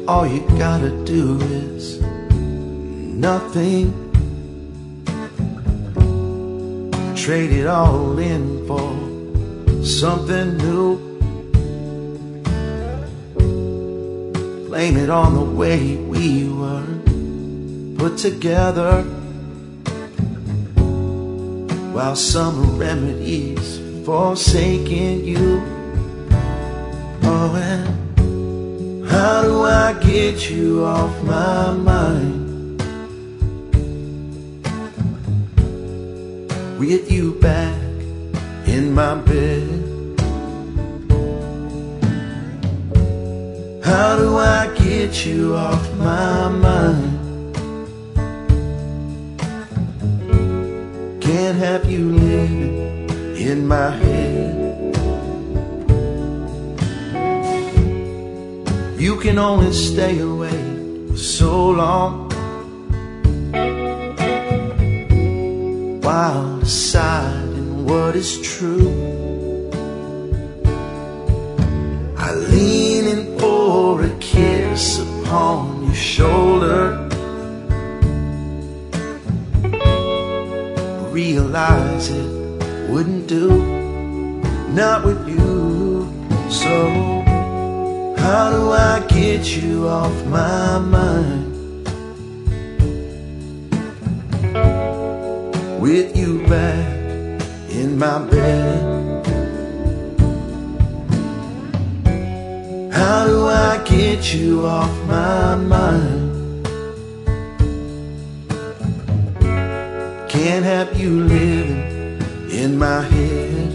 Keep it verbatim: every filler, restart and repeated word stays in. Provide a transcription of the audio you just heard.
all you gotta do is nothing. Trade it all in for something new. Blame it on the way we were put together, while summer remedies forsaking you. Oh, and how do I get you off my mind? With you back in my bed. How do I get you off my mind? Can't have you living in my head. You can only stay away for so long, while deciding what is true. I lean in for a kiss upon your shoulder, realize it wouldn't do, not with you. So how do I get you off my mind? With you back in my bed. How do I get you off my mind? Can't have you living in my head.